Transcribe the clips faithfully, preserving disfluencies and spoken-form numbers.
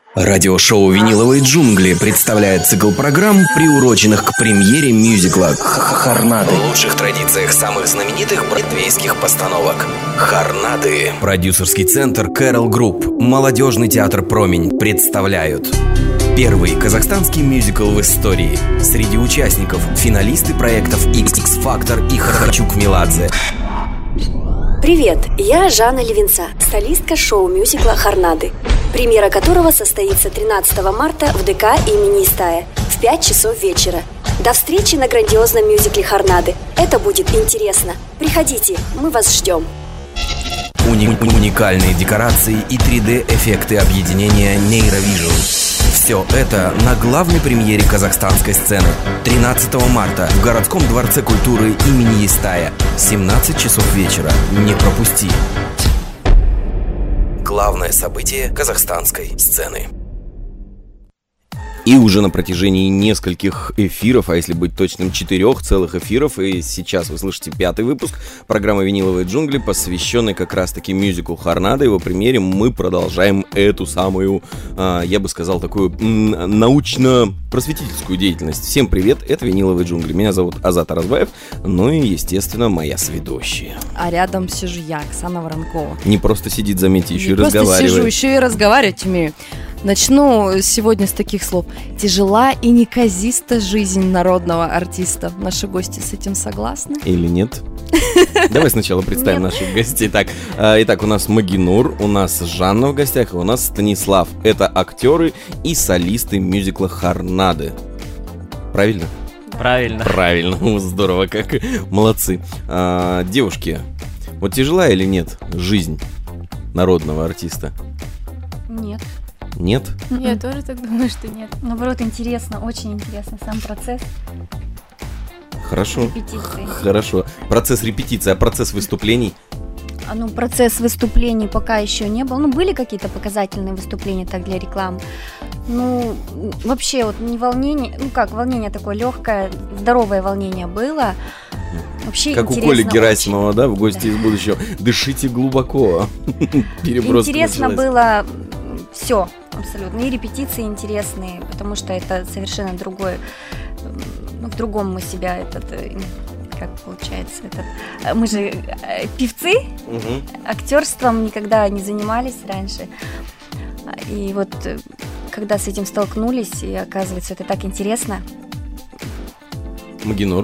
Радиошоу «Виниловые джунгли» представляет цикл программ, приуроченных к премьере мюзикла «Хорнады». В лучших традициях самых знаменитых бродвейских постановок. «Хорнады». Продюсерский центр «Кэрол Групп», молодежный театр «Промень» представляют первый казахстанский мюзикл в истории. Среди участников финалисты проектов X-Factor и Хархачук Меладзе. Привет, я Жанна Левинца, солистка шоу-мюзикла «Хорнады», премьера которого состоится тринадцатого марта в ДК имени Истая в пять часов вечера. До встречи на грандиозном мюзикле «Хорнады». Это будет интересно. Приходите, мы вас ждем. Уни- уникальные декорации и три дэ-эффекты объединения Neurovision. Все это на главной премьере казахстанской сцены тринадцатого марта в городском дворце культуры имени Истая. семнадцать часов вечера. Не пропусти. Главное событие казахстанской сцены. И уже на протяжении нескольких эфиров, а если быть точным, четырех целых эфиров, и сейчас вы слышите пятый выпуск программы «Виниловые джунгли», посвященный как раз-таки мюзиклу «Хорнады». Его премьере мы продолжаем эту самую, я бы сказал, такую научно-просветительскую деятельность. Всем привет, это «Виниловые джунгли». Меня зовут Азат Аразбаев, ну и, естественно, моя сведущая. А рядом сижу я, Оксана Воронкова. Не просто сидит, заметьте, еще Не и разговаривает. Не просто сижу, еще и разговаривать умею. Начну сегодня с таких слов. Тяжела и неказиста жизнь народного артиста. Наши гости с этим согласны? Или нет? Давай сначала представим наших гостей. Так, итак, у нас Магинур, у нас Жанна в гостях, и у нас Станислав. Это актеры и солисты мюзикла «Хорнады». Правильно? Правильно. Правильно, здорово, как молодцы. А, девушки, вот тяжела или нет жизнь народного артиста? Нет. Нет? Я тоже так думаю, что нет. Наоборот, интересно, очень интересно сам процесс. Хорошо. Репетиции. Хорошо. Процесс репетиции, а процесс выступлений? А, ну, процесс выступлений пока еще не был. Ну, были какие-то показательные выступления так для рекламы. Ну, вообще, вот не волнение, ну как, волнение такое легкое, здоровое волнение было. Вообще как у Коли Герасимова, очень. Да, в «Гости из будущего». Дышите глубоко. Интересно было все. Абсолютно. И репетиции интересные, потому что это совершенно другой, ну, в другом мы себя этот, как получается, этот, мы же певцы, угу. Актерством никогда не занимались раньше. И вот когда с этим столкнулись, и оказывается, это так интересно. Магинур.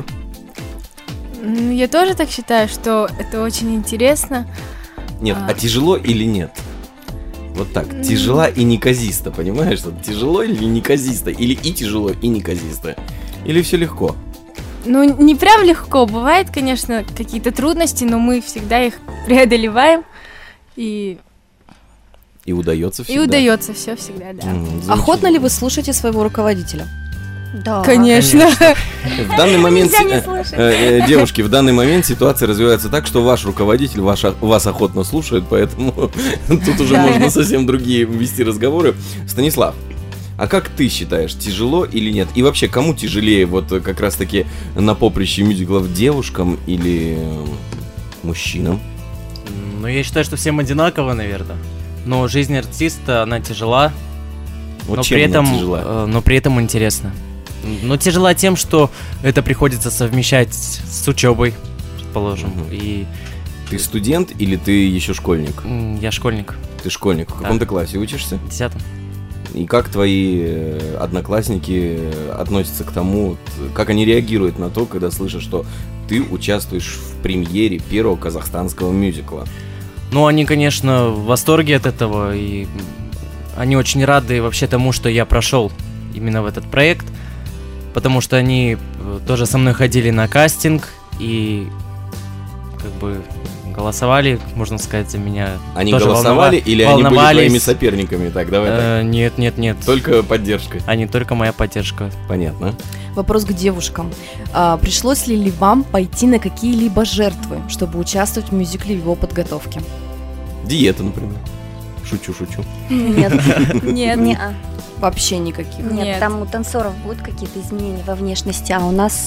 Я тоже так считаю, что это очень интересно. Нет, а, а тяжело или нет? Вот так, Mm. тяжела и неказиста, понимаешь? Тяжело или неказисто? Или и тяжело, и неказисто? Или все легко? Ну, не прям легко. Бывают, конечно, какие-то трудности, но мы всегда их преодолеваем. И, и удается всегда. И удается все всегда, да. Mm, охотно ли вы слушаете своего руководителя? Да, конечно. конечно. В данный момент, э, э, девушки, в данный момент ситуация развивается так, что ваш руководитель ваш, вас охотно слушает, поэтому тут уже можно совсем другие вести разговоры. Станислав, а как ты считаешь, тяжело или нет? И вообще, кому тяжелее вот как раз-таки на поприще мюзиклов, девушкам или мужчинам? Ну, я считаю, что всем одинаково, наверное. Но жизнь артиста, она тяжела, вот но, чем при этом, она тяжела? э, но при этом интересно. Но тяжела тем, что это приходится совмещать с учебой, предположим. Угу. И... Ты студент или ты еще школьник? Я школьник. Ты школьник. В каком ты классе учишься? В десятом. И как твои одноклассники относятся к тому, как они реагируют на то, когда слышат, что ты участвуешь в премьере первого казахстанского мюзикла? Ну, они, конечно, в восторге от этого, и они очень рады вообще тому, что я прошел именно в этот проект, потому что они тоже со мной ходили на кастинг и как бы голосовали, можно сказать, за меня. Они тоже голосовали волнова... или они были твоими соперниками? Так, давай э, так. Нет, нет, нет. Только поддержка? Они только моя поддержка. Понятно. Вопрос к девушкам. А, пришлось ли ли вам пойти на какие-либо жертвы, чтобы участвовать в мюзикле в его подготовке? Диета, например. Шучу, шучу. Нет. Нет. Нет. Вообще никаких. Нет, Нет, там у танцоров будут какие-то изменения во внешности, а у нас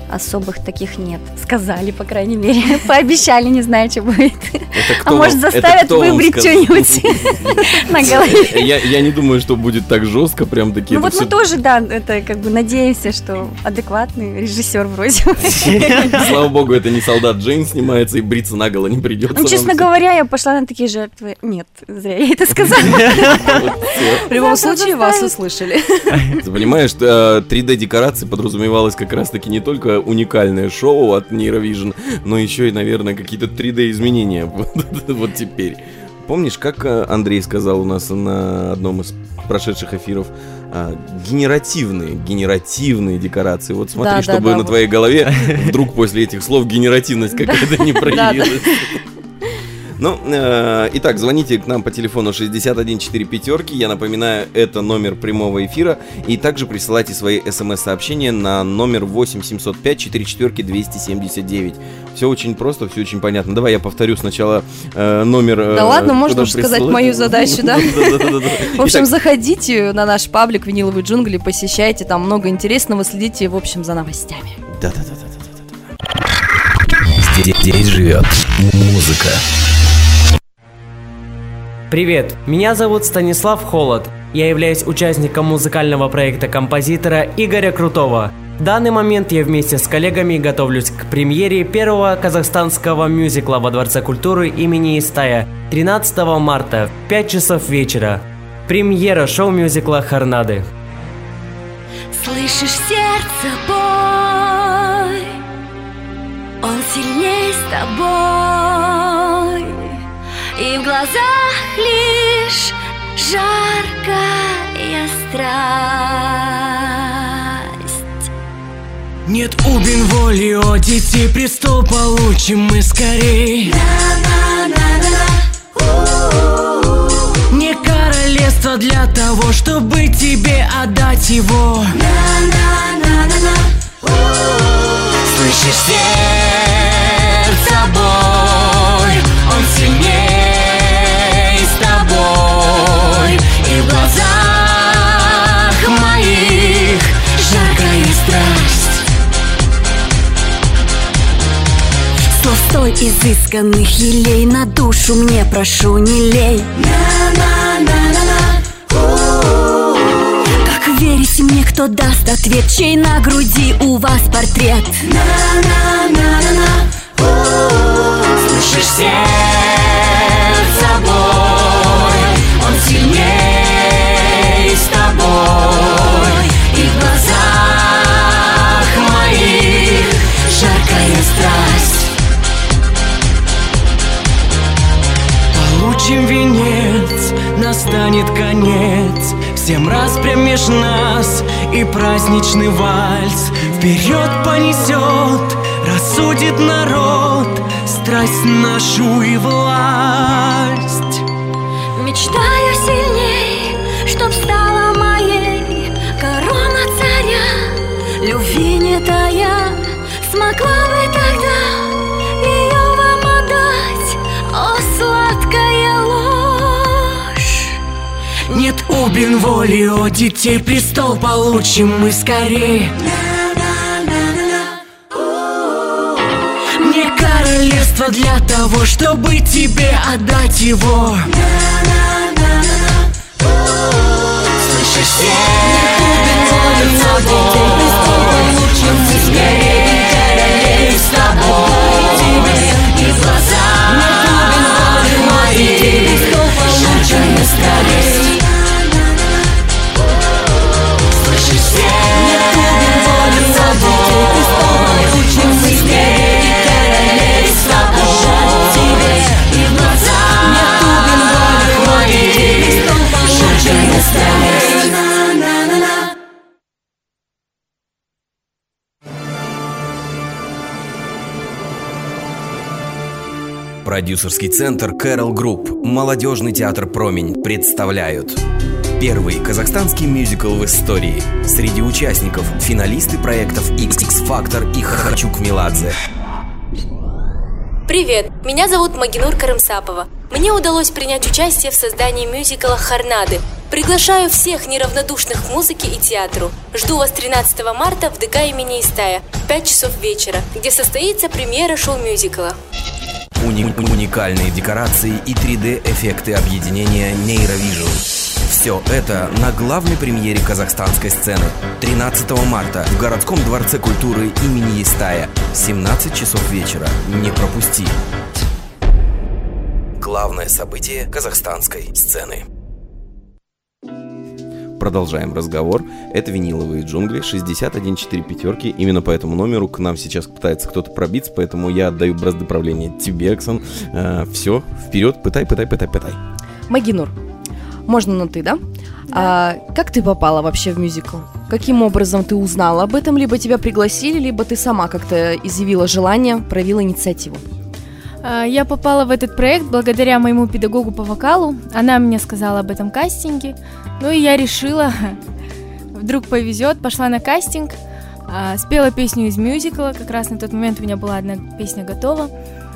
особых таких нет. Сказали, по крайней мере. Пообещали, не знаю, что будет. А вам, может, заставят выбрать что-нибудь на голове. Я, я не думаю, что будет так жестко, прям такие. Ну вот все... мы тоже, да, это как бы надеемся, что адекватный режиссер вроде. Слава богу, это не солдат Джейн снимается, и бриться наголо не придется. Ну, честно говоря, я пошла на такие жертвы. Нет, зря я это сказала. В любом случае, вас услышали. Ты понимаешь, три дэ-декорации подразумевалось как раз-таки не только уникальное шоу от Neurovision, но еще и, наверное, какие-то три дэ-изменения вот теперь. Помнишь, как Андрей сказал у нас на одном из прошедших эфиров, генеративные, генеративные декорации. Вот смотри, да, чтобы да, на да, твоей вот. голове вдруг после этих слов генеративность какая-то не проявилась. Ну, э, итак, звоните к нам по телефону шестьдесят один четыре пятерки. Я напоминаю, это номер прямого эфира. И также присылайте свои смс-сообщения на номер восемь семьсот пять четыре четыре двести семьдесят девять. Все очень просто, все очень понятно. Давай я повторю сначала э, номер. Э, да ладно, можно уж сказать мою задачу, да? В общем, заходите на наш паблик «Виниловые джунгли», посещайте, там много интересного, следите, в общем, за новостями. Да-да-да. Здесь живет музыка. Привет, меня зовут Станислав Холод. Я являюсь участником музыкального проекта композитора Игоря Крутого. В данный момент я вместе с коллегами готовлюсь к премьере первого казахстанского мюзикла во Дворце культуры имени Истая тринадцатого марта в пять часов вечера. Премьера шоу-мюзикла «Хорнады». Слышишь сердце бой, он сильней с тобой, и в глазах лишь жаркая страсть. Нет, убин воли, о, детей, престол получим мы скорей. Не королевство для того, чтобы тебе отдать его. Слышишь сердце бой, он сильней с тобой, и в глазах моих жаркая страсть. Слов столь изысканных елей на душу мне, прошу, не лей. Как верить мне, кто даст ответ, чей на груди у вас портрет? Слышишь сердце бой, он сильней с тобой, и в глазах моих жаркая страсть. Получим венец, настанет конец всем распрям меж нас, и праздничный вальс вперед понесет, рассудит народ страсть нашу и власть. Мечтаю сильней, чтоб стала моей корона царя. Любви не тая, смогла бы тогда ее вам отдать, о сладкая ложь. Нет, убин воли, о, детей, престол получим мы скорей. Не королевство для того, чтобы тебе отдать его. Слышишь, сердце бой, получим мы скорей, королей с тобой, и в глазах моих жаркая страсть. Слышишь, сердце бой, получим мы скорей, королей с тобой, и в глазах моих жаркая страсть. Продюсерский центр Carol Group, молодежный театр «Промень» представляют первый казахстанский мюзикл в истории. Среди участников финалисты проектов X X Factor и Хачук Меладзе. Привет, Меня зовут Магинур Карымсапова. Мне удалось принять участие в создании мюзикла «Хорнады». Приглашаю всех неравнодушных к музыке и театру. Жду вас тринадцатого марта в ДК имени Истая в пять часов вечера, где состоится премьера шоу-мюзикла. Уни- уникальные декорации и три дэ-эффекты объединения Neurovision. Все это на главной премьере казахстанской сцены тринадцатого марта в городском дворце культуры имени Истая. семнадцать часов вечера. Не пропусти. Главное событие казахстанской сцены. Продолжаем разговор. Это «Виниловые джунгли», шестьдесят один четыре пятерки. Именно по этому номеру к нам сейчас пытается кто-то пробиться, поэтому я отдаю бразды правления тебе, Оксан. Э, все, вперед, пытай, пытай, пытай, пытай. Магинур, можно на «ты», да? А, как ты попала вообще в мюзикл? Каким образом ты узнала об этом? Либо тебя пригласили, либо ты сама как-то изъявила желание, проявила инициативу? Я попала в этот проект благодаря моему педагогу по вокалу. Она мне сказала об этом кастинге. Ну и я решила, вдруг повезет, пошла на кастинг, спела песню из мюзикла. Как раз на тот момент у меня была одна песня готова.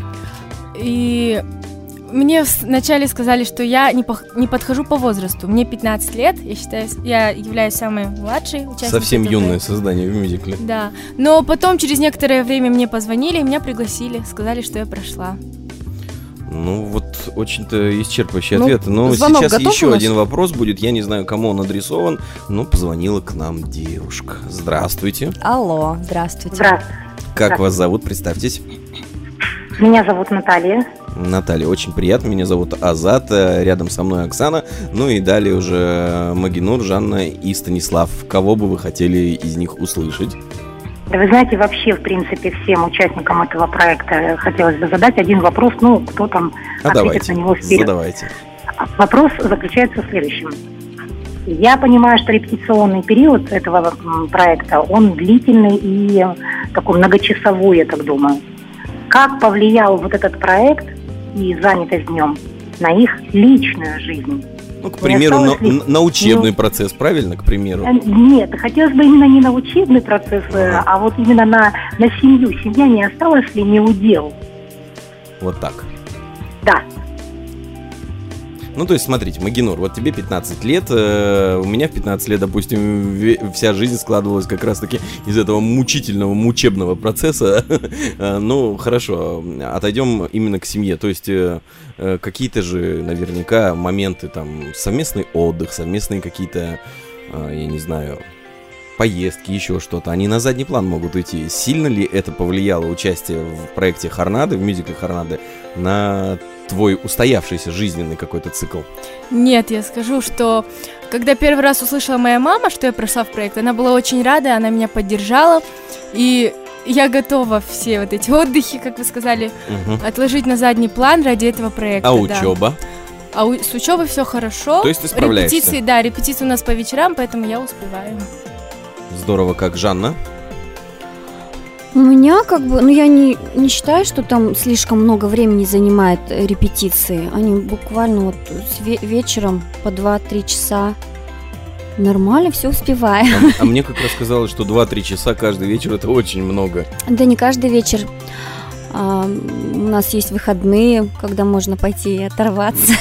И мне вначале сказали, что я не, пох- не подхожу по возрасту. Мне пятнадцать лет, я считаю, я являюсь самой младшей участницей. Совсем этого юное проекта. создание в мюзикле. Да, но потом через некоторое время мне позвонили, меня пригласили, сказали, что я прошла. Ну вот очень-то исчерпывающий Ну, ответ. Но звонок сейчас готов у еще нас? один вопрос будет. Я не знаю, кому он адресован, но позвонила к нам девушка. Здравствуйте. Алло, здравствуйте. Здравствуйте. Как вас зовут? Представьтесь. Меня зовут Наталья. Наталья, очень приятно. Меня зовут Азат. э, Рядом со мной Оксана. Ну и далее уже Магинур, Жанна и Станислав. Кого бы вы хотели из них услышать? Да вы знаете, вообще, в принципе, всем участникам этого проекта хотелось бы задать один вопрос, ну, кто там А ответит давайте, на него вперед. задавайте. Вопрос заключается в следующем. Я понимаю, что репетиционный период этого м, проекта, он длительный и такой многочасовой, я так думаю. Как повлиял вот этот проект и занятость в нем на их личную жизнь? Ну, к примеру, на, ли... на учебный ну, процесс, правильно, к примеру? Нет, хотелось бы именно не на учебный процесс, Ага. а вот именно на, на семью. Семья не осталась ли неудел? Вот так. Да. Ну, то есть, смотрите, Магинур, вот тебе пятнадцать лет, э, у меня в пятнадцать лет, допустим, ве- вся жизнь складывалась как раз-таки из этого мучительного, мучебного процесса. Ну, хорошо, отойдем именно к семье. То есть, э, э, какие-то же, наверняка, моменты, там, совместный отдых, совместные какие-то, э, я не знаю, поездки, еще что-то, они на задний план могут уйти. Сильно ли это повлияло участие в проекте «Хорнады», в мюзикле «Хорнады», на твой устоявшийся жизненный какой-то цикл? Нет, я скажу, что когда первый раз услышала моя мама, что я прошла в проект, она была очень рада, она меня поддержала, и я готова все вот эти отдыхи, как вы сказали, Угу. отложить на задний план ради этого проекта. А да. учеба? А у- с учебой все хорошо. То есть ты справляешься? Репетиции, да, репетиции у нас по вечерам, поэтому я успеваю. Здорово, как Жанна. У меня как бы, ну я не, не считаю, что там слишком много времени занимает э, репетиции. Они буквально вот с ве- вечером по два-три часа. Нормально, все успеваю. А, а мне как раз казалось, что два-три часа каждый вечер это очень много. Да не каждый вечер. А, у нас есть выходные, когда можно пойти и оторваться.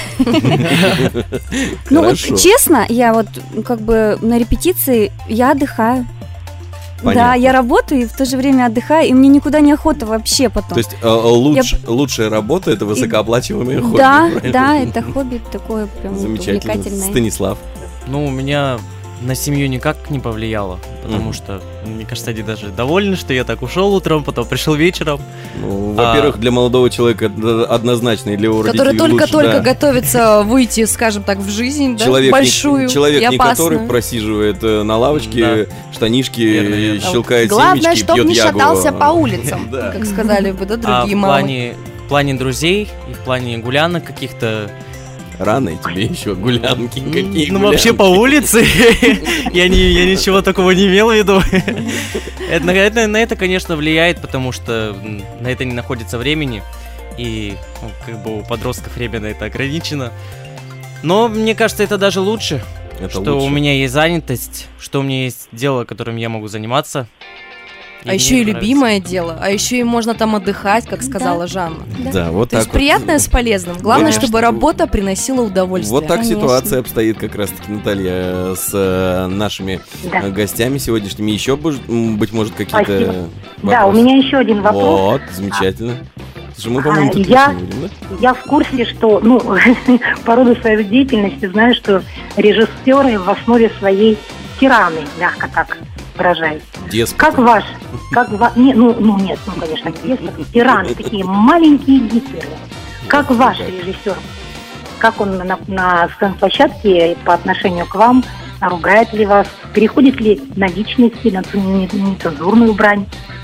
Ну вот Хорошо. честно, я вот как бы на репетиции я отдыхаю. Да, Понятно. я работаю и в то же время отдыхаю, и мне никуда не охота вообще потом. То есть э, луч- лучшая работа это высокооплачиваемое хобби. Да, правильно? да, это хобби такое прям вот Замечательно. увлекательное. Станислав. Ну, у меня на семью никак не повлияло, потому Мгм. что, мне кажется, они даже довольны, что я так ушел утром, потом пришел вечером. Ну, А- во-первых, для молодого человека это однозначно, и для его Который родителей лучше, только-только да. готовится выйти, скажем так, в жизнь, да, Человек, большую не, человек и не опасную. который просиживает э, на лавочке, штанишки, Верно, верно. щелкает Главное, семечки, чтоб пьет не ягу. шатался по улицам, Да. как сказали бы, да, А другие в мамы. плане, в плане друзей и в плане гулянок каких-то... Рано и тебе еще гулянки. Какие Ну, гулянки? вообще по улице. я, не, я ничего такого не имел в виду. это, на, это, на это, конечно, влияет, потому что м, на это не находится времени. И ну, как бы у подростков время на это ограничено. Но мне кажется, это даже лучше. Это что лучше. у меня есть занятость, что у меня есть дело, которым я могу заниматься. А еще и любимое дело, а еще и можно там отдыхать, как сказала Да. Жанна. Да. Да, вот То так есть вот. приятное с полезным. Главное, Конечно. чтобы работа приносила удовольствие. Вот так Конечно. ситуация обстоит как раз-таки, Наталья, с э, нашими Да. э, гостями сегодняшними. Еще, бож- м, быть может, какие-то Спасибо. вопросы? Да, у меня еще один вопрос. Вот, замечательно. Слушай, мы, по-моему, А, тут я- лишние будем, да? Я в курсе, что, ну, по роду своей деятельности знаю, что режиссеры в основе своей тираны, мягко так выражаясь. Деспоты. Как ваш, как ва... не, ну, ну нет, ну конечно, не деспоты, тираны, такие маленькие Гитлеры. Как ваш режиссер, как он на, на сцен-площадке по отношению к вам, ругает ли вас, переходит ли на личности, на цен- не- нецензурную брань?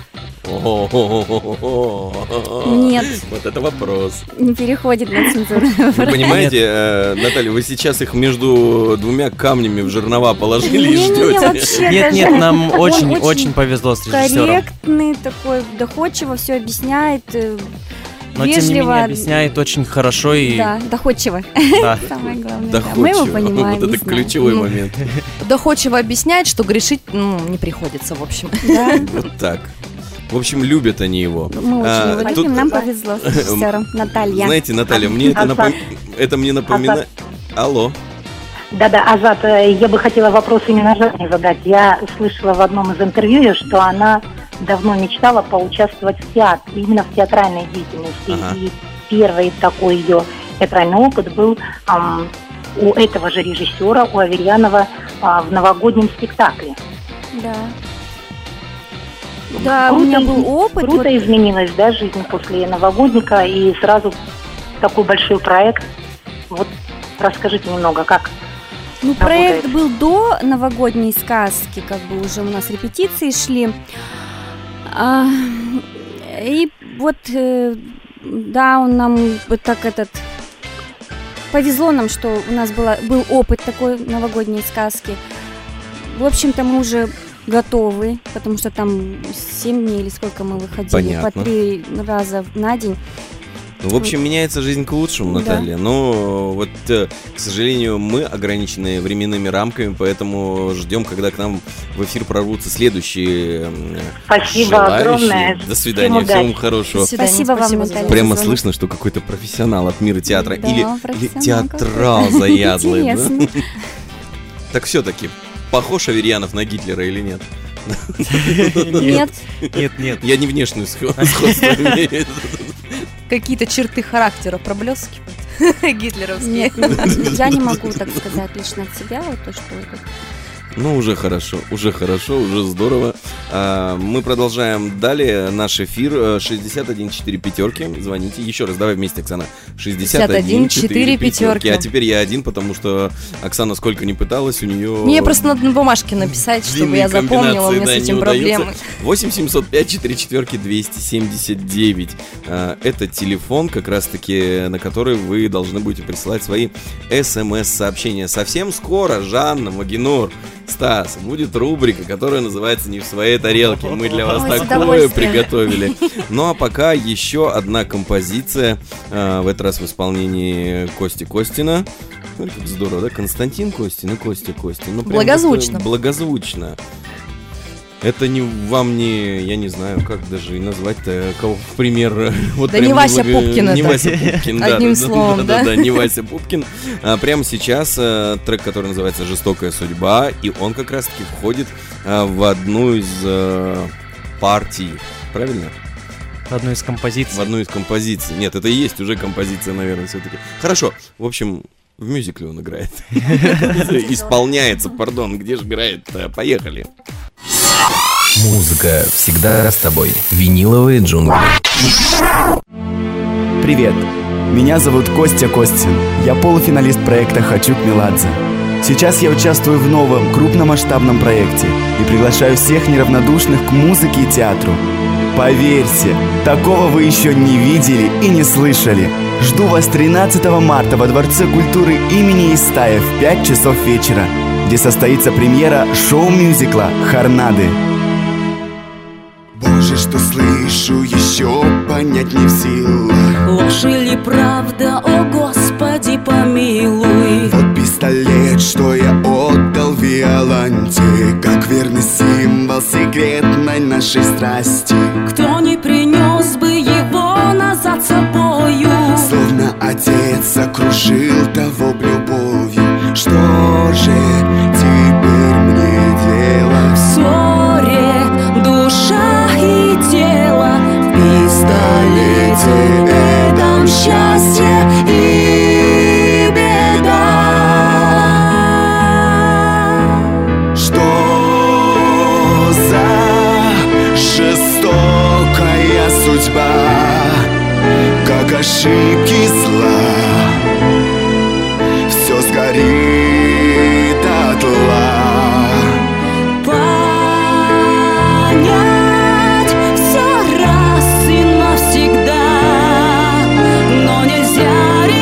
Нет. Вот это вопрос. Не переходит на цензуру. Вы понимаете, э, Наталья, вы сейчас их между двумя камнями в жернова положили и Не-не-не, ждете. вообще Нет, даже. нет, нам Он очень, очень повезло с режиссером. корректный такой, доходчиво все объясняет, э, Но тем не вежливо. менее объясняет очень хорошо и Да, доходчиво. да. Самое главное. да. Мы Доходчиво. его понимаем. Вот не это знаю. ключевой Ну, момент. Доходчиво объясняет, что грешить ну, не приходится, в общем. Да, Вот так. В общем, любят они его. мы очень А, его тут, любим, нам повезло с режиссером. Наталья. Знаете, Наталья, мне это, Азат. напом- это мне напоминает... Алло. Да-да, Азат, э, я бы хотела вопрос именно Жанне задать. Я слышала в одном из интервью, что она давно мечтала поучаствовать в театре, именно в театральной деятельности. Ага. И первый такой ее театральный опыт был ам, у этого же режиссера, у Аверьянова, а, в новогоднем спектакле. Да. Да, у Круто меня из- был опыт. Круто вот, изменилась, да, жизнь после новогодника, и сразу такой большой проект. Вот расскажите немного, как Ну, работает. проект был до новогодней сказки, как бы уже у нас репетиции шли. А, и вот, э, да, он нам вот так этот... Повезло нам, что у нас была, был опыт такой новогодней сказки. В общем-то, мы уже готовы, потому что там семь дней или сколько мы выходили, Понятно. по три раза на день. В общем, меняется жизнь к лучшему, Да. Наталья. Но вот, э, к сожалению, мы ограничены временными рамками, поэтому ждем, когда к нам в эфир прорвутся следующие м, Спасибо желающие. огромное. До свидания, Всем всего вам удачи. хорошего. До свидания, Спасибо вам, спасибо за Наталья. звонок. Прямо звонок. слышно, что какой-то профессионал от мира театра. Да, или, или профессионал театрал какой-то. заядлый. да? Интересно. Так все-таки, похож Аверьянов на Гитлера или нет? Нет. Нет, нет. Я не внешнее сход- сходство имею. Какие-то черты характера проблескивают гитлеровские. Нет, ну, я не могу так сказать лично от себя, вот то, что это. Ну, уже хорошо, уже хорошо, уже здорово. А, мы продолжаем далее наш эфир. шестьдесят один четыре пятерки. Звоните. Еще раз, давай вместе, Оксана. шестьдесят один четыре пятерки. А теперь я один, потому что Оксана сколько ни пыталась, у нее... Мне просто надо на бумажке написать, чтобы длинные я запомнила, у комбинации, меня да, с не этим удается. проблемы. восемь семьсот пять четыре четверки двести семьдесят девять. А, Это телефон, как раз-таки, на который вы должны будете присылать свои смс-сообщения. Совсем скоро, Жанна, Магинур, Стас, будет рубрика, которая называется «Не в своей тарелке». Мы для вас Ой, с такое удовольствием. приготовили. Ну а пока еще одна композиция, а, в этот раз в исполнении Кости Костина. Ну, как здорово, да? Константин Костин и Костя Костин. Ну, прям Благозвучно. вот, э, Благозвучно. Это не вам не, я не знаю, как даже и назвать-то, кого в пример. Вот Да прям не Вася благо- Пупкин Не это. Вася Пупкин, да, Одним да, словом, да? да? Да, да, не Вася Пупкин. А, прямо сейчас а, трек, который называется «Жестокая судьба», и он как раз-таки входит а, в одну из а, партий, правильно? Одну из композиций. В одну из композиций. Нет, это и есть уже композиция, наверное, все-таки. Хорошо, в общем, в мюзикле он играет. Исполняется, пардон, где же играет-то? Поехали. Музыка всегда с тобой. Виниловые джунгли. Привет, меня зовут Костя Костин. Я полуфиналист проекта «Хочу к Меладзе». Сейчас я участвую в новом, крупномасштабном проекте и приглашаю всех неравнодушных к музыке и театру. Поверьте, такого вы еще не видели и не слышали. Жду вас тринадцатого марта во Дворце культуры имени Исаия в пять часов вечера, где состоится премьера шоу-мюзикла «Хорнады». Боже, что слышу, еще понять не в силах. Ложь или правда, о Господи, помилуй. Вот пистолет, что я отдал Виоланте, как верный символ секретной нашей нашей страсти. Кто не принес бы его назад собою? Словно отец окружил того любовью. Что же теперь мне делать? В ссоре душа и тело, в пистолете этом счастье и беда. Что за жестокая судьба, как ошибки зла, все сгорит дотла. Понять все раз и навсегда, но нельзя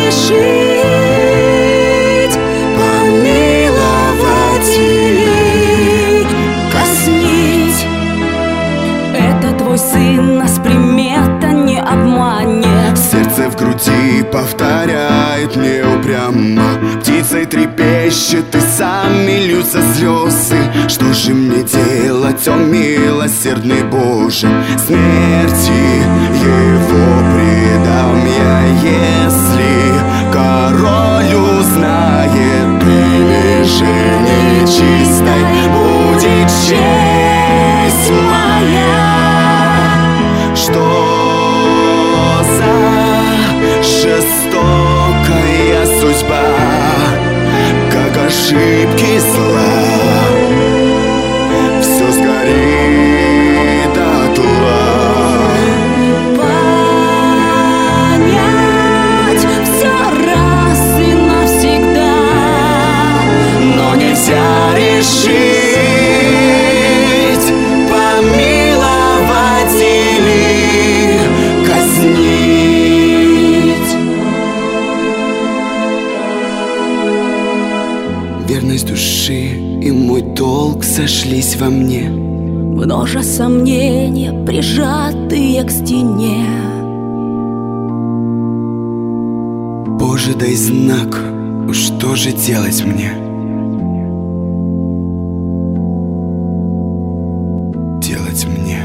решить, помиловать или казнить. Это твой сын, нас примета не обманет. Сердце в груди повторяет мне упрямо, птицей трепещет и сами льются слезы. Что же мне делать, о милосердный Боже? Смерти его предам я, если король узнает, или же нечистой будет честь моя. Что за жестокая судьба, как ошибки зла, все сгорит дотла. Понять все раз и навсегда, но нельзя решить, помиловать или казнить. Верность души и мой долг сошлись во мне, Множа сомнения, прижатые к стене. Боже, дай знак, что же делать мне? Делать мне.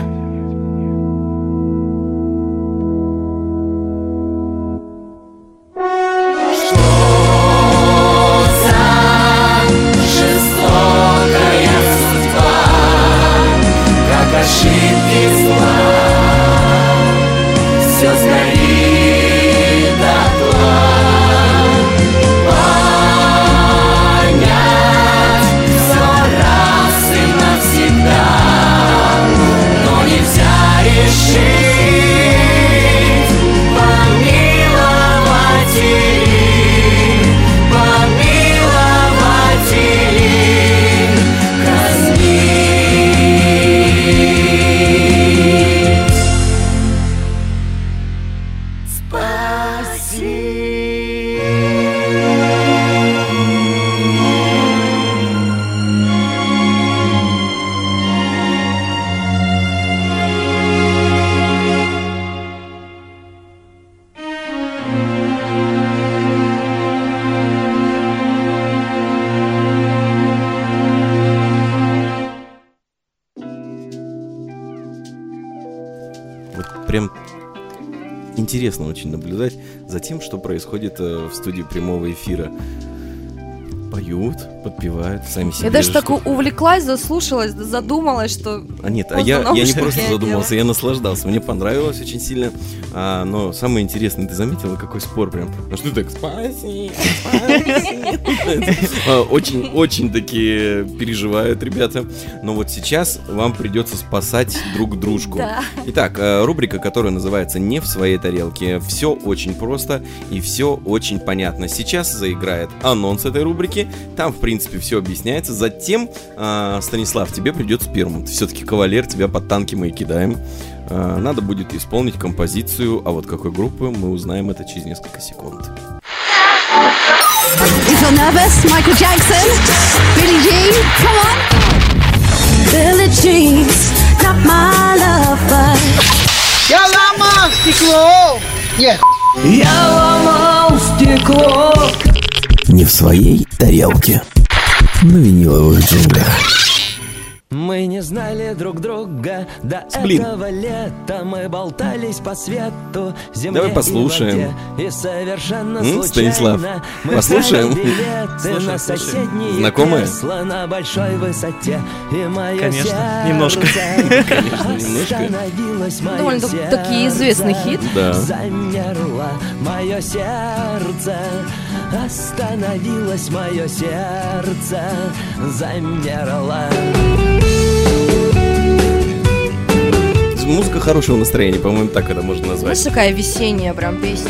Ошибки зла, все сгорит дотла. Понять все раз и навсегда, но нельзя решить, помиловать или, помиловать или казнить. Прям интересно очень наблюдать за тем, что происходит в студии прямого эфира. Поют, подпевают, сами себе. Я даже что... так увлеклась, заслушалась, задумалась, что... А нет, а я, я не просто задумался, я наслаждался. Мне понравилось очень сильно. А, но самое интересное, ты заметила, какой спор прям? Ну что так, спаси, спаси. Очень-очень такие переживают ребята. Но вот сейчас вам придется спасать друг дружку. Итак, рубрика, которая называется «Не в своей тарелке». Все очень просто и все очень понятно. Сейчас заиграет анонс этой рубрики. Там, в принципе, все объясняется. Затем, э, Станислав, тебе придется первым. Ты все-таки кавалер, тебя под танки мы и кидаем. Э, надо будет исполнить композицию, а вот какой группы, мы узнаем это через несколько секунд. If you're nervous, Michael Jackson, Billie Jean, come on. Billie Jean's not my lover. Я ломал стекло! Нет! Я ломал стекло! Не в своей тарелке. На виниловых джунглях. Мы не знали друг друга до Сплин. этого лета. Мы болтались по свету, земле Давай послушаем. и воде. И совершенно М, случайно Станислав, мы послушаем? взяли билеты Слушаем, на слушаем. соседние Знакомое? кресла на большой высоте. И мое Конечно, сердце немножко. Конечно, немножко. остановилось, мое Довольно сердце таки известный хит. Да. замерло, мое сердце остановилось, мое сердце замерло. Музыка хорошего настроения, по-моему, так это можно назвать. Знаешь, такая весенняя прям песня.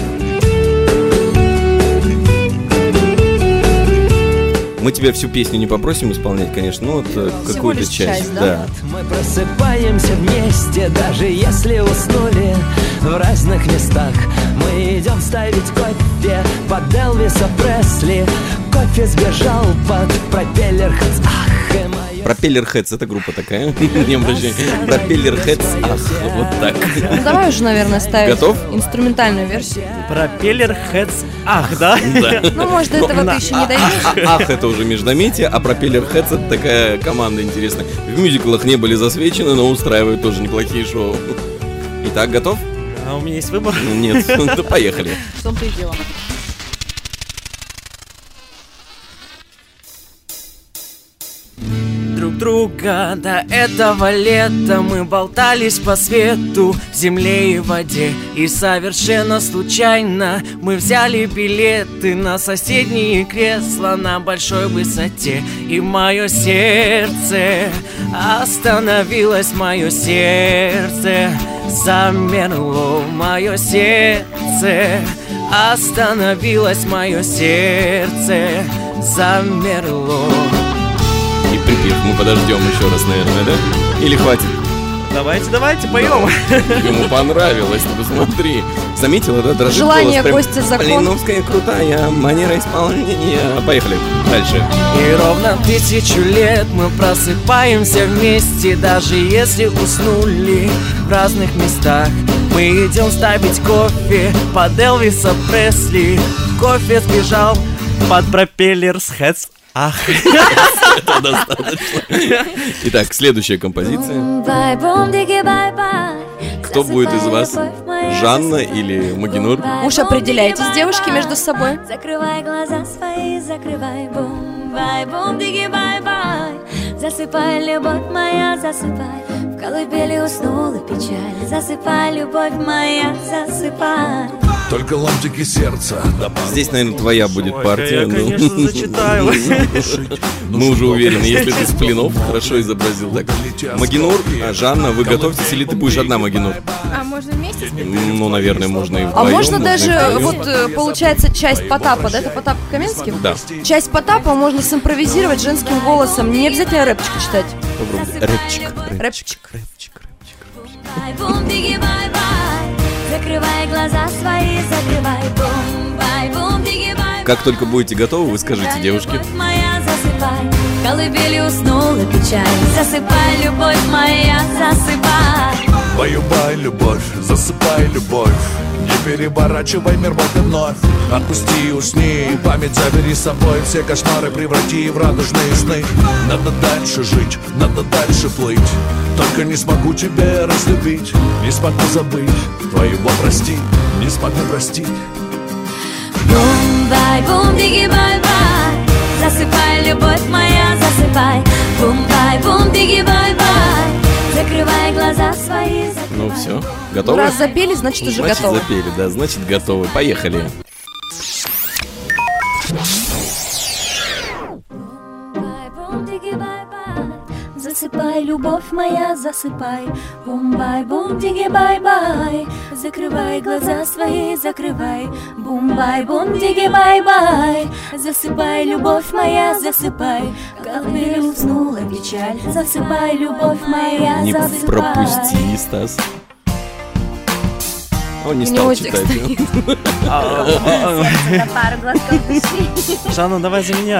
Мы тебя всю песню не попросим исполнять, конечно, но вот э, Всего какую-то лишь часть. часть, да? Мы просыпаемся вместе, даже если уснули в разных местах. Мы идем ставить кофе под Элвиса Пресли. Кофе сбежал под пропеллер Хэтс. Ах, и моё... Пропеллер Хэтс, это группа такая. Не обращай. Пропеллер Хэтс, ах, вот так. Ну давай уже, наверное, ставить Готов? инструментальную версию. Пропеллер Хэтс. Ах, да? Да. Ну, может, до этого ты еще не дойдешь. А- Ах, это уже междометие, а пропеллер Хэтс это такая команда интересная. В мюзиклах не были засвечены, но устраивают тоже неплохие шоу. Итак, готов? А у меня есть выбор? Нет, да поехали. В том-то и дело. Друг друга до этого лета мы болтались по свету, земле и воде. И совершенно случайно мы взяли билеты на соседние кресла на большой высоте. И мое сердце остановилось, мое сердце замерло, мое сердце остановилось, мое сердце замерло. И припев мы подождем еще раз, наверное, да? Или хватит? Давайте, давайте, поем. Ему понравилось, ты посмотри. Заметила, да? Дрожит Желание голос. Костя закон. Блиновская крутая манера исполнения. Поехали дальше. И ровно тысячу лет мы просыпаемся вместе, даже если уснули в разных местах. Мы идем ставить кофе под Элвиса Пресли. Кофе сбежал под пропеллер с Хэтс. Ах. Этого достаточно. Итак, следующая композиция. Кто будет из вас? Жанна или Магинур? Уж определяйтесь, девушки, между собой. Закрывай глаза свои, закрывай, бум, бай, бум, диги, бай, бай. Засыпай, любовь моя, засыпай. В колыбели уснула печаль. Засыпай, любовь моя, засыпай. Только ломтики сердца. Здесь, наверное, твоя будет партия. Я, ну. конечно, зачитаю. Мы уже уверены, если ты с Блинов хорошо изобразил так. Магинур, а Жанна, вы готовьтесь или ты будешь одна, Магинур? А можно вместе спеть? Ну, наверное, можно и А вдвоем. можно и даже, втроем. вот, э, получается, часть Потапа, да? Это Потап Каменский? Да. Часть Потапа можно симпровизировать женским голосом. Не обязательно рэпчик читать. Попробуй. Рэпчик, Рэпчик. Бай, бум, диги, бай, бай. Закрывай глаза свои, закрывай, бум, бай, бум, диги, бай. Как только будете готовы, вы скажите, девушки. Любовь моя, засыпай. В колыбели уснула печаль. Засыпай, любовь моя, засыпай. Баю-бай, любовь, засыпай, любовь. Не переворачивай мир вот и вновь. Отпусти, усни, память забери с собой. Все кошмары преврати в радужные сны. Надо дальше жить, надо дальше плыть. Только не смогу тебя разлюбить, не смогу забыть твоего прости, не смогу простить. Бум, бай, бум, диги, бай, бай. Засыпай, любовь моя, засыпай. Бум, бай, бум, диги, бай, бай. Закрывай глаза свои, закрывай. Ну все, Ну, готовы? раз запели, значит уже Значит, готовы. запели, да, значит, готовы. Поехали. Бай, бум, диги, бай, бай. Засыпай, любовь моя, засыпай. Бум, бай, бум, диги, бай, бай. Закрывай глаза свои, закрывай. Бум, бай, бум, диги, бай, бай. Засыпай, любовь моя, засыпай. В колыбели уснула печаль. Засыпай, любовь моя, Не засыпай. пропусти, Стас. Он не У стал него читать. текст стоит. На пару глотков души. Жанна, давай за меня.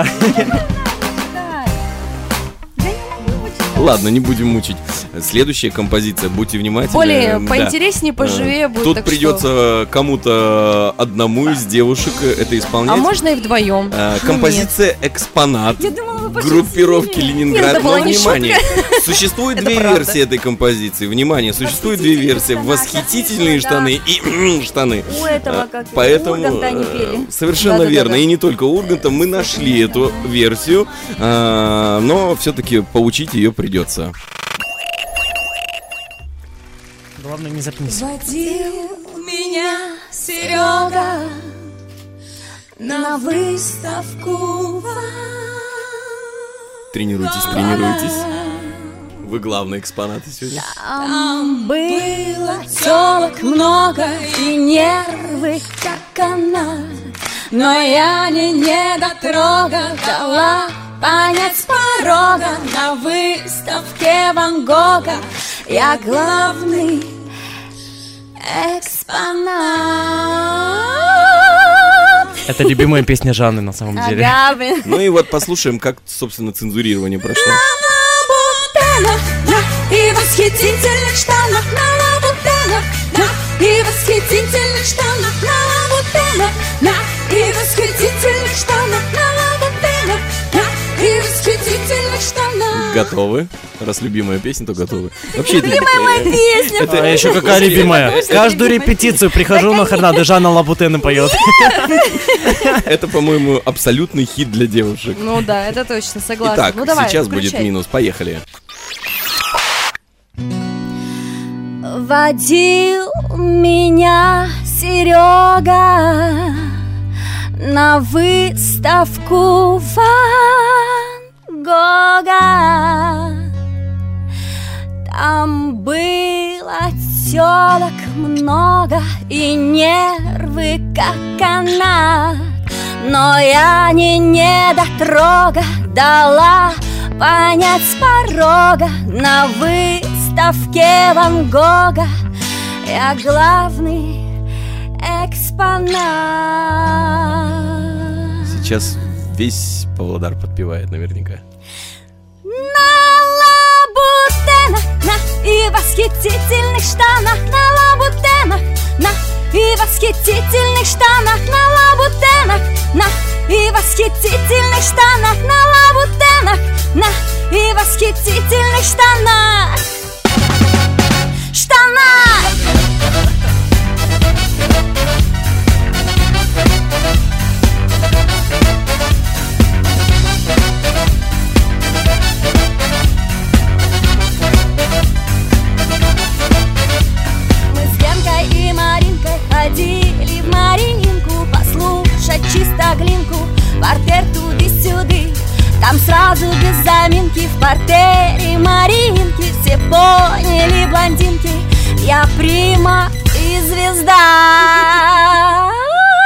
Ладно, не будем мучить. Следующая композиция, будьте внимательны. Более Да. поинтереснее, поживее Э, будет. Тут так придется кому-то одному из девушек это что- исполнять. А можно и вдвоем. Э, Ну, Композиция «Экспонат» Я думала, вы группировки пошутили. Ленинград. Нет, это была Но, не внимание, шутка. Существует две версии этой композиции. Внимание, существует две версии. Восхитительные штаны и штаны. У этого, как Поэтому, Урганта они пели. совершенно верно. И не только Урганта. Мы нашли эту версию, но все-таки поучить ее придется. Главное, не запнись. Водил меня Серега на выставку. Тренируйтесь, тренируйтесь. Вы главные экспонаты сегодня. Там было тёлок много и нервы как канат, но я не недотрога дала понять с порога. На выставке Ван Гога я главный экспонат. Это любимая песня Жанны на самом деле. Ага, блин. Ну и вот послушаем, как, собственно, цензурирование прошло. И восхитительных штанах на лабутенах, на и восхитительных штанах на лабутенах, на и восхитительных штанах на лабутенах, на и восхитительных штанах. Готовы? Раз любимая песня, то готовы. Вообще, это любимая моя песня. Это, а еще какая любимая? Каждую репетицию прихожу на Хорнады, Жанна Лабутены поет. Это, по-моему, абсолютный хит для девушек. Ну да, это точно, согласна. Итак, ну, давай, сейчас включай. будет минус. Поехали. Водил меня Серега на выставку Ван Гога. Там было тёлок много и нервы как канат, но я не недотрога дала понять с порога. На выставке Ван Гога я главный экспонат. Сейчас весь Павлодар подпевает наверняка. На лабутенах, на и восхитительных штанах, на лабутенах, на и восхитительных штанах, на лабутенах, на и восхитительных штанах, на лабутенах, на и восхитительных штанах. Штанах! Мы с Генкой и Маринкой ходили в Маринку послушать чисто глинку, партер туды-сюды. Там сразу без заминки в портере Маринки все поняли блондинки, я прима и звезда.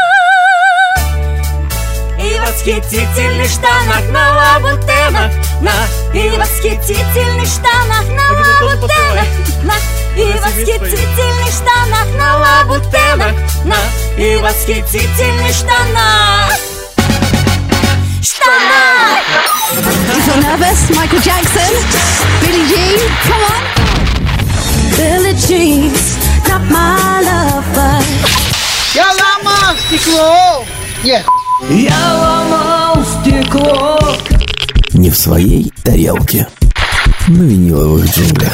И восхитительных штанах на лабутенах, на и восхитительных штанах на лабутенах, на и восхитительных штанах на лабутенах, на и восхитительных штанах. Штанах! You feel nervous? Michael Jackson? Billie Jean? Come on! Billie Jean's not my lover. Я ломал стекло! Yeah. Я ломал стекло. Не в своей тарелке. На виниловых джунглях.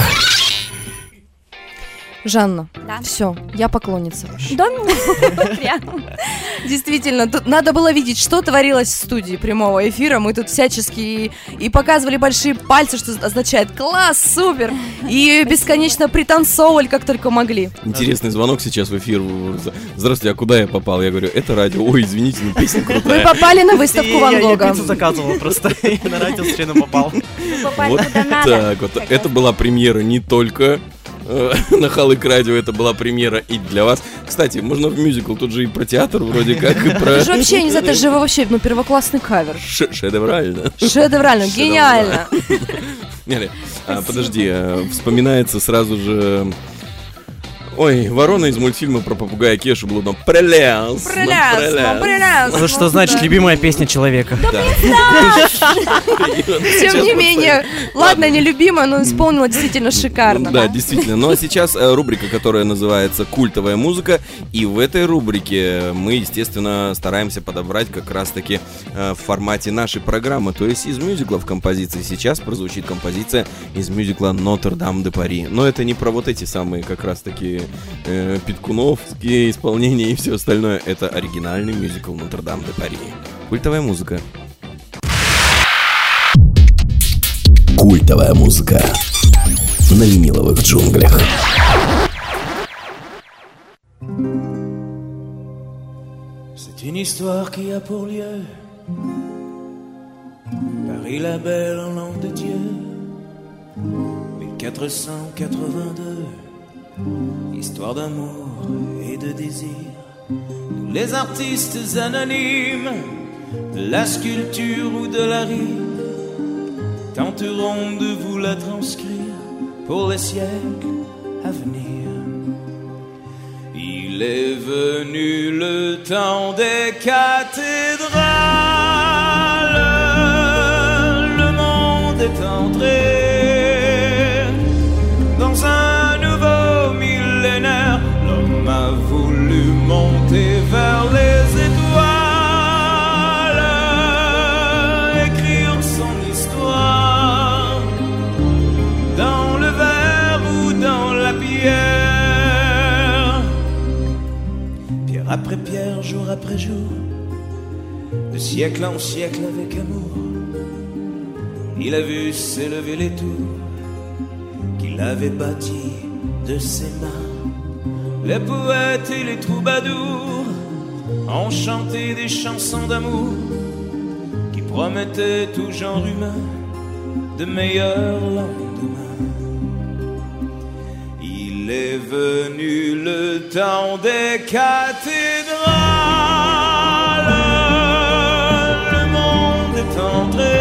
Жанна, Да. все, я поклонница. Да, прям. Действительно, тут надо было видеть, что творилось в студии прямого эфира. Мы тут всячески и, и показывали большие пальцы, что означает класс, супер. И бесконечно пританцовывали, как только могли. Интересный звонок сейчас в эфир. Здравствуйте, а куда я попал? Я говорю, это радио. Ой, извините, но песня Мы крутая. попали на выставку Ван Я Гога. пиццу заказывал просто, и на радио с членом попал. Попали Вот куда надо. так вот. Это была премьера не только э, на Халык Радио, это была премьера и для вас. Кстати, можно в мюзикл, тут же и про театр вроде как, и про... Это же вообще, не знаю, это же вообще, ну, первоклассный кавер. Ш- Шедеврально. Шедеврально, гениально. Не, не, а, подожди, а, вспоминается сразу же Ой, ворона из мультфильма про попугая Кешу блудно. Прелестно, прелестно, прелестно. Вот что значит любимая песня человека. Да. Тем не менее, ладно, не любимая, но исполнила действительно шикарно. Да, действительно. Ну а сейчас рубрика, которая называется «Культовая музыка». И в этой рубрике мы, естественно, стараемся подобрать как раз-таки в формате нашей программы, то есть из мюзиклов композиции. Сейчас прозвучит композиция из мюзикла «Нотр-Дам де Пари». Но это не про вот эти самые как раз-таки э, Питкуновские исполнения и все остальное. Это оригинальный мюзикл «Нотр-Дам де Пари». Культовая музыка. Культовая музыка на виниловых джунглях. C'est une histoire qui a pour lieu Paris la belle en langue de Dieu mille quatre cent quatre-vingt-deux. Histoire d'amour et de désir. Nous les artistes anonymes de la sculpture ou de la rime tenterons de vous la transcrire pour les siècles à venir. Il est venu le temps des cathédrales, le monde est entré dans un nouveau millénaire. L'homme a voulu monter vers les étoiles, écrire son histoire dans le verre ou dans la pierre. Pierre après pierre, jour après jour, de siècle en siècle avec amour, il a vu s'élever les tours qu'il avait bâties de ses mains. Les poètes et les troubadours ont chanté des chansons d'amour qui promettaient tout genre humain de meilleurs lendemains. Il est venu le temps des cathédrales, le monde est entré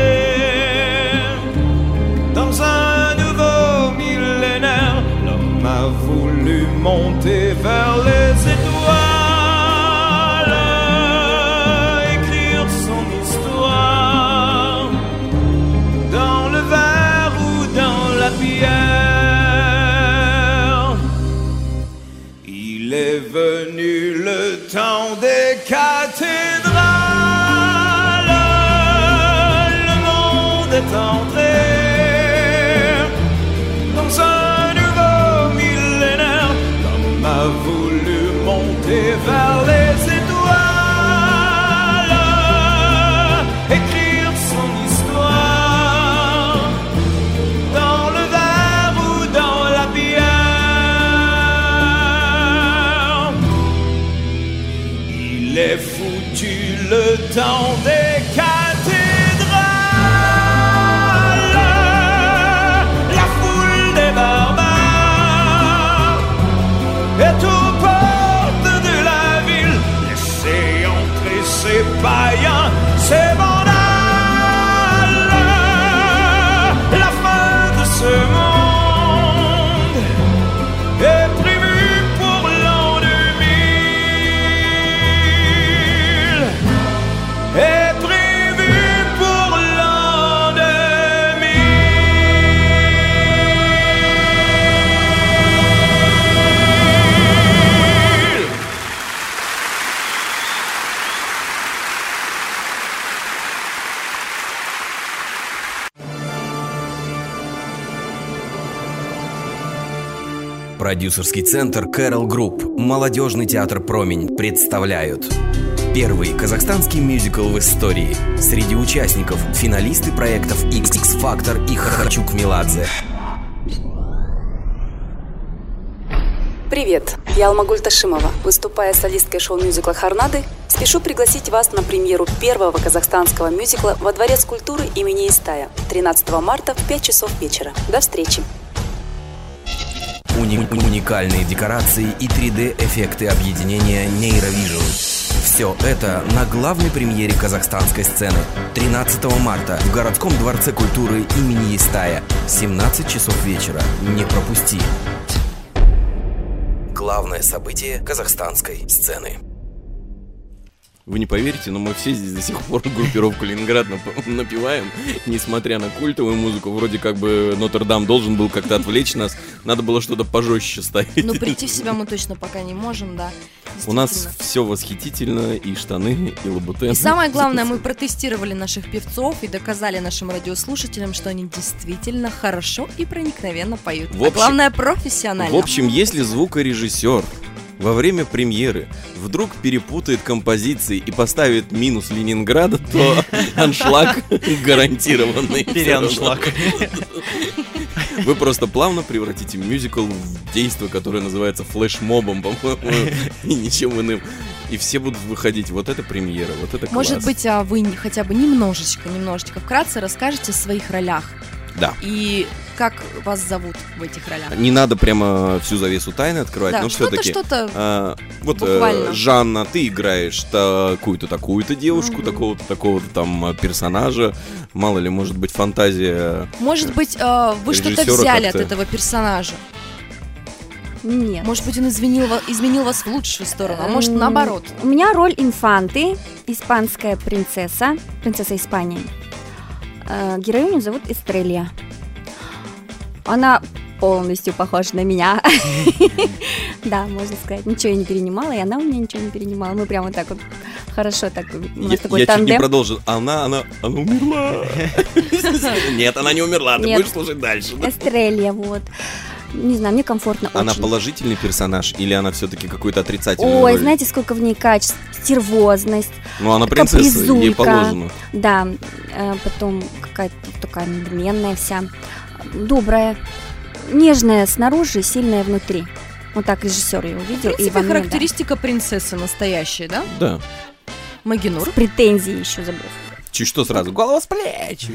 dans un nouveau millénaire. L'homme a voulu monter vers les étoiles, écrire son histoire dans le verre ou dans la pierre. Il est venu le temps des cathédrales, le monde est entré dans un nouveau millénaire. L'homme a voulu monter vers les étoiles, écrire son histoire dans le verre ou dans la pierre. Il est foutu le temps des cathédrales, la foule des barbares est aux portes de la ville. Laissez entrer ces païens, ces vandales. La fin de ce monde est prévue pour l'an deux mille, est prévue pour l'an deux mille. Продюсерский центр Кэрол Групп, молодежный театр «Промень» представляют первый казахстанский мюзикл в истории. Среди участников финалисты проектов X-Factor и Хачук Меладзе. Привет, я Алмагуль Ташимова. Выступая солисткой шоу-мюзикла «Хорнады», спешу пригласить вас на премьеру первого казахстанского мюзикла во Дворец культуры имени Истая тринадцатого марта в пять часов вечера. До встречи! Уни- уникальные декорации и три дэ-эффекты объединения Нейровижн. Все это на главной премьере казахстанской сцены тринадцатого марта в городском дворце культуры имени Истая. семнадцать часов вечера. Не пропусти. главное событие казахстанской сцены. Вы не поверите, но мы все здесь до сих пор группировку Ленинград нап- напеваем, несмотря на культовую музыку. Вроде как бы Нотр-Дам должен был как-то отвлечь нас, надо было что-то пожестче ставить. Ну, прийти в себя мы точно пока не можем, да. У нас все восхитительно, и штаны, и лабутены. И самое главное, мы протестировали наших певцов и доказали нашим радиослушателям, что они действительно хорошо и проникновенно поют. В общем, а главное, профессионально. В общем, если звукорежиссер во время премьеры вдруг перепутает композиции и поставит минус Ленинграда, то аншлаг гарантированный. Переаншлаг. Вы просто плавно превратите мюзикл в действие, которое называется флешмобом, по-моему, и ничем иным. И все будут выходить. Вот это премьера, вот это класс. Может быть, а вы хотя бы немножечко, немножечко вкратце расскажете о своих ролях. Да. И как вас зовут в этих ролях? Не надо прямо всю завесу тайны открывать, да, но что-то, все-таки. Что-то а, вот буквально. э, Жанна, ты играешь такую-то, такую-то девушку, угу. такого-то, такого-то там персонажа. Мало ли, может быть, фантазия. Может быть, э, вы что-то взяли как-то от этого персонажа? Нет. Может быть, он изменил, изменил вас в лучшую сторону, а может, наоборот. У меня роль инфанты, испанская принцесса, принцесса Испании. Героиню зовут Эстрелья. Она полностью похожа на меня. Да, можно сказать. Ничего я не перенимала, и она у меня ничего не перенимала. Мы прямо так вот хорошо так. Я чуть не продолжил. Она, она, она умерла. Нет, она не умерла. Ты будешь слушать дальше. Эстрелья, вот. Не знаю, мне комфортно она очень. положительный персонаж или она все-таки какой-то отрицательный? Ой, роль? Знаете, сколько в ней качеств? Стервозность. Ну, она принцесса, капризулька, ей положено. Да, потом какая-то такая надменная вся, добрая, нежная снаружи, сильная внутри. Вот так режиссер ее увидел. В принципе, и во мне, характеристика да. принцессы настоящая, да? Да. Магинур. С претензией еще забыл. Чуть что сразу, голова с плеч.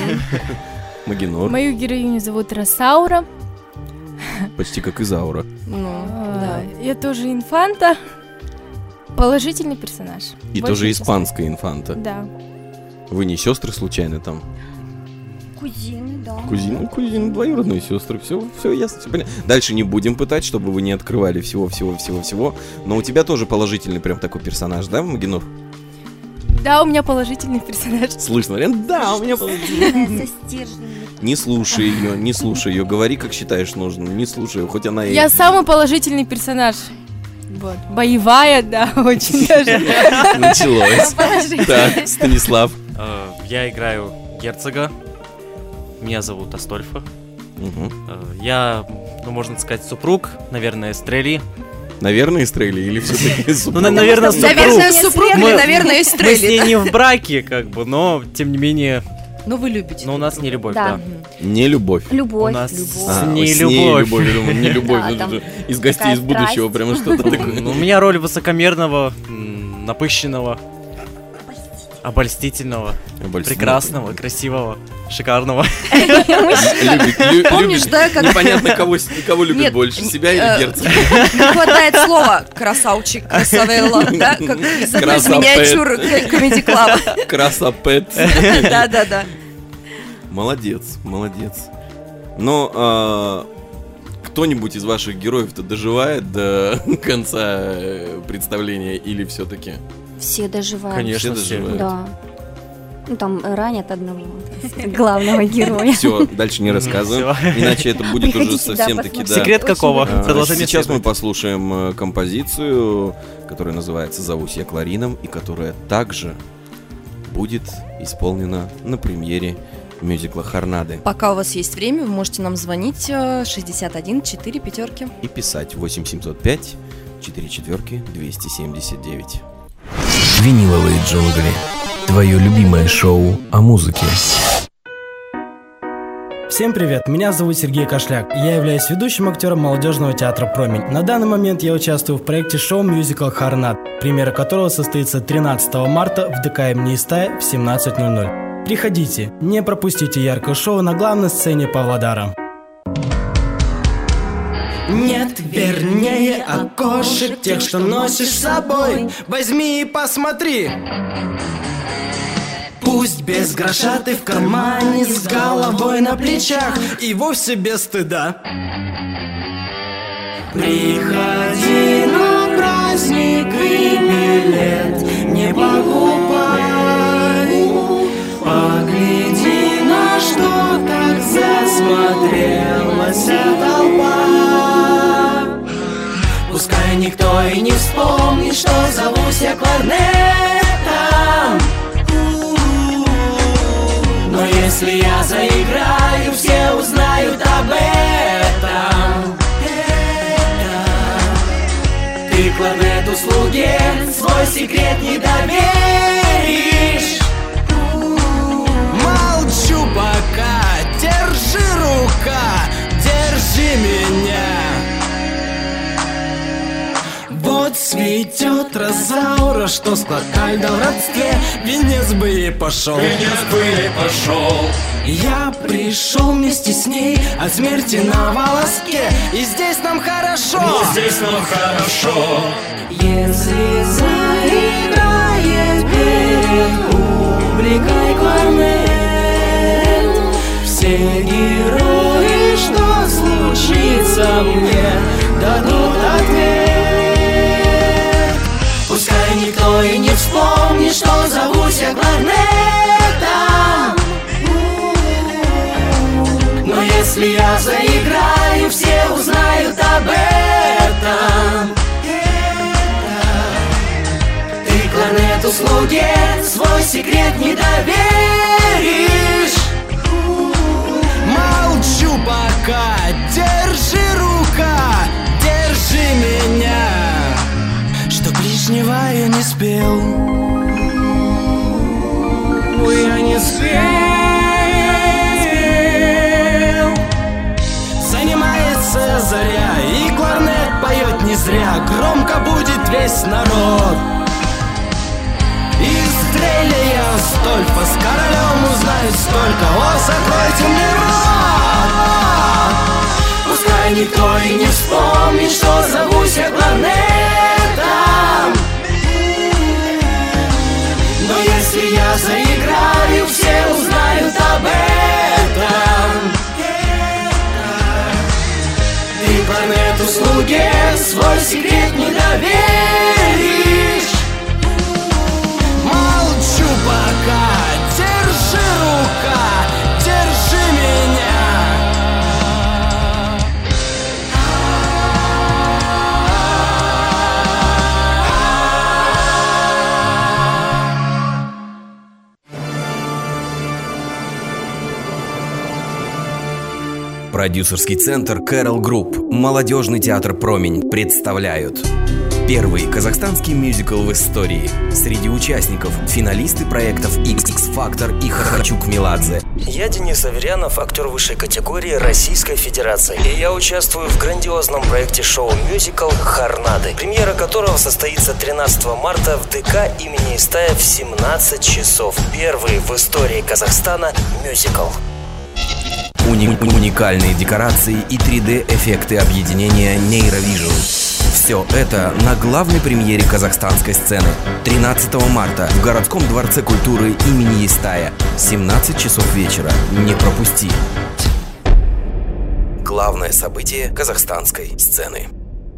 Магинур. Мою героиню зовут Росаура. Почти как Изаура. Ну, да. Я тоже инфанта. Положительный персонаж. И Больше тоже испанская инфанта. Да. Вы не сестры случайно там? Кузины, да. Кузины, кузины, двоюродные сестры. Все, все ясно, все понятно. Дальше не будем пытать, чтобы вы не открывали всего-всего-всего-всего. Но у тебя тоже положительный прям такой персонаж, да, Магинур? Да, у меня положительный персонаж. Слышно, Рен? Да, у меня положительный. Со стержнями. Не слушай ее, не слушай ее. Говори, как считаешь нужным. Не слушай ее, хоть она и... Я самый положительный персонаж. Вот. Боевая, да, очень даже. Началось. Так, Станислав. Я играю герцога. Меня зовут Астольфо. Я, ну, можно сказать, супруг, наверное, Эстрельи. Наверное, Эстрельи или все-таки супруг? Ну, наверное, супруг. Наверное, супруг или, наверное, Эстрельи. Мы с ней не в браке, как бы, но, тем не менее... Но вы любите. Но у нас не любовь, да. Не любовь. Любовь. У нас любовь. с А, ней с любовь. ней любовь, я думаю, не любовь. Да, ну, там из гостей такая из будущего страсть. прямо что-то такое. Ну, у меня роль высокомерного, м, напыщенного, обольстительного, прекрасного, красивого, шикарного. Помнишь, да, как... Непонятно, кого, кого любит Нет, больше, себя или э, герцога. Не хватает слова красавчик, красавелла, да, как из одной из миниатюр Comedy Club. Красапет. Да-да-да. Молодец, молодец. Но а, кто-нибудь из ваших героев-то доживает до конца э, представления или все-таки? Все доживают. Конечно, все все. доживают. Да. Ну, там ранят одного главного героя. Все, дальше не рассказываем, иначе это будет уже Приходите, да, совсем таки, да. Секрет какого? А, Продолжение Сейчас мы следует. послушаем э, композицию, которая называется «Зовусь я Кларином», и которая также будет исполнена на премьере мюзикла «Хорнады». Пока у вас есть время, вы можете нам звонить э, шестьдесят один четыре пятерки. И писать восемь семьсот пять четыре четверки двести семьдесят девять. Виниловые джунгли. Твое любимое шоу о музыке. Всем привет, меня зовут Сергей Кошляк, и я являюсь ведущим актером молодежного театра «Промень». На данный момент я участвую в проекте шоу-мюзикл «Хорнад», премьера которого состоится тринадцатого марта в ДК имени Истая в семнадцать ноль ноль. Приходите, не пропустите яркое шоу на главной сцене Павлодара. Нет, вернее, окошек тех, что носишь с собой. Возьми и посмотри. Пусть без гроша ты в кармане, с головой на плечах и вовсе без стыда. Приходи на праздник и билет не покупай. Погляди, на что так засмотрелась толпа. Пускай никто и не вспомнит, что зовусь я кларнетом, но если я заиграю, все узнают об этом. Ты кларнету слуге свой секрет не доверишь. Молчу пока, держи рука, держи меня. Вот цветет розаура, что склад кальда в родстве. Венец бы ей пошел, венец бы ей пошел. Я пришел вместе с ней от смерти на волоске, и здесь нам хорошо, и здесь нам хорошо. Если заиграет перед публикой кларнет, все герои, что случится мне, дадут ответ. Пускай никто и не вспомнит, что зовусь я кларнетом, но если я заиграю, все узнают об этом. Ты кларнету слуге свой секрет не доверишь. Молчу пока, держи рука, держи меня, чтоб лишнего я не спел. Ой, я не спел. Занимается заря, и кларнет поет не зря. Громко будет весь народ. Из Дреля Астольфа с королем узнают столько. О, закройте мне рот. Пускай никто и не вспомнит, что зовусь я кларнетом, но если я заиграю, все узнают об этом. Ты кларнету слуге свой секрет не доверишь. Молчу пока, держи рука, держи меня. Продюсерский центр Carol Group, молодежный театр «Промень» представляют первый казахстанский мюзикл в истории. Среди участников финалисты проектов X-Factor и Хачук Меладзе. Я Денис Аверьянов, актер высшей категории Российской Федерации. И я участвую в грандиозном проекте шоу-мюзикл «Хорнады», премьера которого состоится тринадцатого марта в ДК имени Истая в семнадцать часов. Первый в истории Казахстана мюзикл. Уни- уникальные декорации и три дэ-эффекты объединения Neurovision. Все это на главной премьере казахстанской сцены тринадцатого марта в городском дворце культуры имени Истая. семнадцать часов вечера. Не пропусти. Главное событие казахстанской сцены.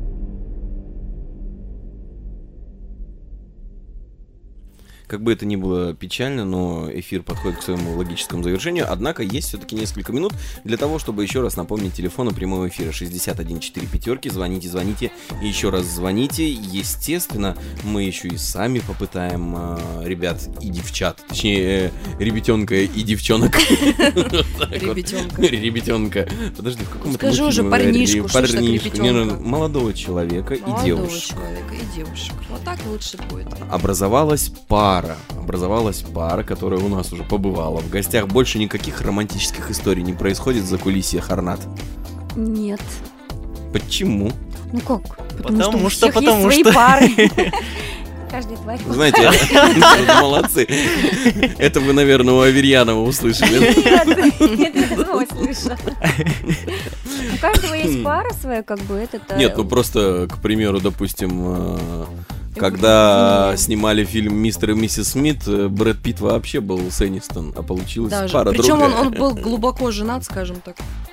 Как бы это ни было печально, но эфир подходит к своему логическому завершению. Однако есть все-таки несколько минут для того, чтобы еще раз напомнить телефоны прямого эфира шестьдесят один четыре пятерки. Звоните, звоните и еще раз звоните. Естественно, мы еще и сами попытаем э, ребят и девчат, точнее, э, ребятенка и девчонок. Ребятенка. Ребятенка. Подожди, в каком это Скажи уже парнишку, что ж так ребятенка? Молодого человека и девушек. Молодого человека и девушек. Вот так лучше будет. Образовалась пара. Образовалась пара, которая у нас уже побывала в гостях. Больше никаких романтических историй не происходит за кулисье Хорнад. Нет. Почему? Ну как? Потому что, что, потому есть что. свои пары. Каждый тварь. Знаете, молодцы. Это вы, наверное, у Аверьянова услышали. Нет, нет, я снова слышала. У каждого есть пара своя, как бы это. Нет, ну просто, к примеру, допустим, когда снимали фильм «Мистер и миссис Смит», Брэд Питт вообще был с Энистон, а получилась Даже. пара Причем другая. он, он был глубоко женат, скажем так.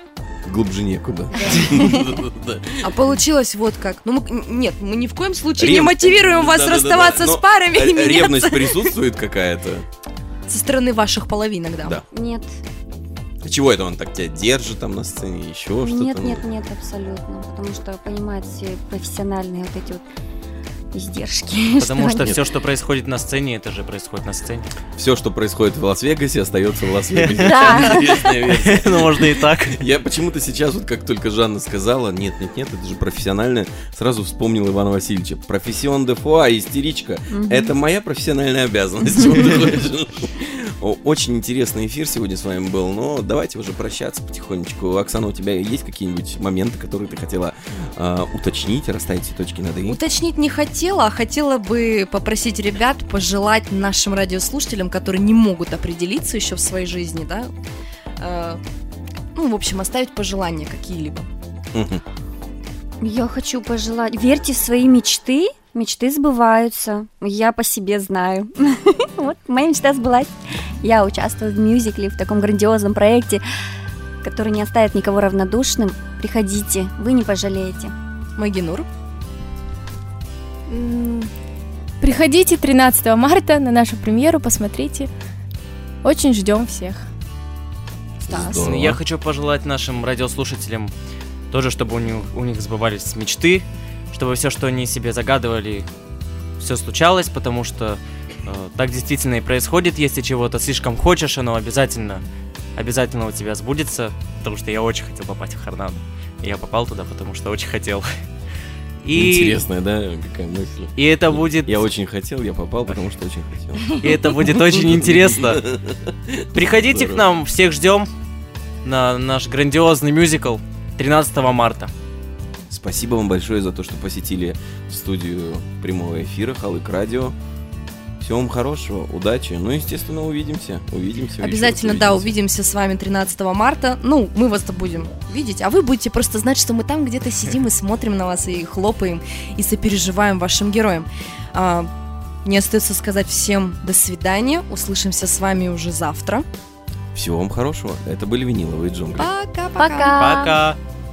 глубже некуда. А получилось вот как. Ну, нет, мы ни в коем случае не мотивируем вас расставаться с парами и меняться. Ревность присутствует какая-то? Со стороны ваших половинок, да? Да. Нет. А чего это он так тебя держит там на сцене, еще что-то? Нет, нет, нет, абсолютно. Потому что понимает все профессиональные вот эти вот издержки. Потому что, что все, что происходит на сцене, это же происходит на сцене. Все, что происходит в Лас-Вегасе, остается в Лас-Вегасе. Да. Интересная версия. Ну, можно и так. Я почему-то сейчас, вот как только Жанна сказала, нет, нет, нет, это же профессиональное, сразу вспомнил Ивана Васильевича. Профессион де фуа, истеричка. Это моя профессиональная обязанность. Очень интересный эфир сегодня с вами был, но давайте уже прощаться потихонечку. Оксана, у тебя есть какие-нибудь моменты, которые ты хотела э, уточнить, расставить все точки над «и»? Уточнить не хотела, а хотела бы попросить ребят пожелать нашим радиослушателям, которые не могут определиться еще в своей жизни, да, э, ну, в общем, оставить пожелания какие-либо. Я хочу пожелать, верьте в свои мечты. Мечты сбываются, я по себе знаю. Вот, моя мечта сбылась. Я участвую в мюзикле, в таком грандиозном проекте, который не оставит никого равнодушным. Приходите, вы не пожалеете. Магинур? Приходите тринадцатого марта на нашу премьеру, посмотрите. Очень ждем всех. Стас. Я хочу пожелать нашим радиослушателям тоже, чтобы у них, у них сбывались мечты, чтобы все, что они себе загадывали, все случалось, потому что э, так действительно и происходит. Если чего-то слишком хочешь, оно обязательно, обязательно у тебя сбудется, потому что я очень хотел попасть в Харнаду. И я попал туда, потому что очень хотел. И... Интересная, да, какая мысль. И это будет... Я очень хотел, я попал, потому что очень хотел. И это будет очень интересно. Приходите к нам, всех ждем на наш грандиозный мюзикл тринадцатого марта. Спасибо вам большое за то, что посетили студию прямого эфира Халык Радио. Всего вам хорошего, удачи. Ну, естественно, увидимся. Увидимся. Обязательно, да, увидимся с вами тринадцатого марта. Ну, мы вас-то будем видеть, а вы будете просто знать, что мы там где-то сидим и смотрим на вас, и хлопаем, и сопереживаем вашим героям. А, мне остается сказать всем до свидания. Услышимся с вами уже завтра. Всего вам хорошего. Это были виниловые джунгли. Пока-пока. Пока.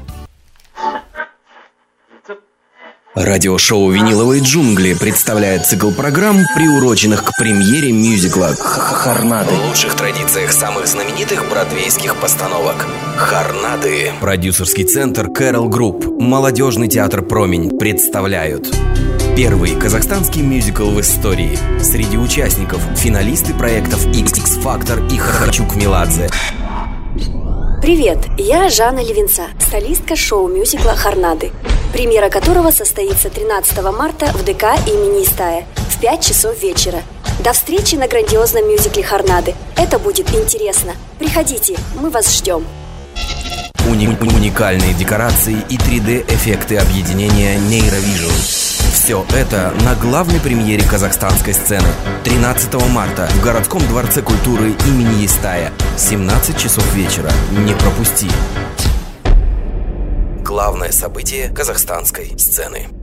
Радиошоу «Виниловые джунгли» представляет цикл программ, приуроченных к премьере мюзикла «Харнады». В лучших традициях самых знаменитых бродвейских постановок. «Харнады». Продюсерский центр Кэрол Групп, молодежный театр «Промень» представляют первый казахстанский мюзикл в истории. Среди участников финалисты проектов X-Factor и Хачук Меладзе. Привет, я Жанна Левинца, солистка шоу-мюзикла «Харнады», премьера которого состоится тринадцатого марта в ДК имени Истая в пять часов вечера. До встречи на грандиозном мюзикле «Харнады». Это будет интересно. Приходите, мы вас ждем. Уни- уникальные декорации и три дэ-эффекты объединения Neurovision. Все это на главной премьере казахстанской сцены тринадцатого марта в городском дворце культуры имени Истая. семнадцать часов вечера. Не пропусти. Главное событие казахстанской сцены.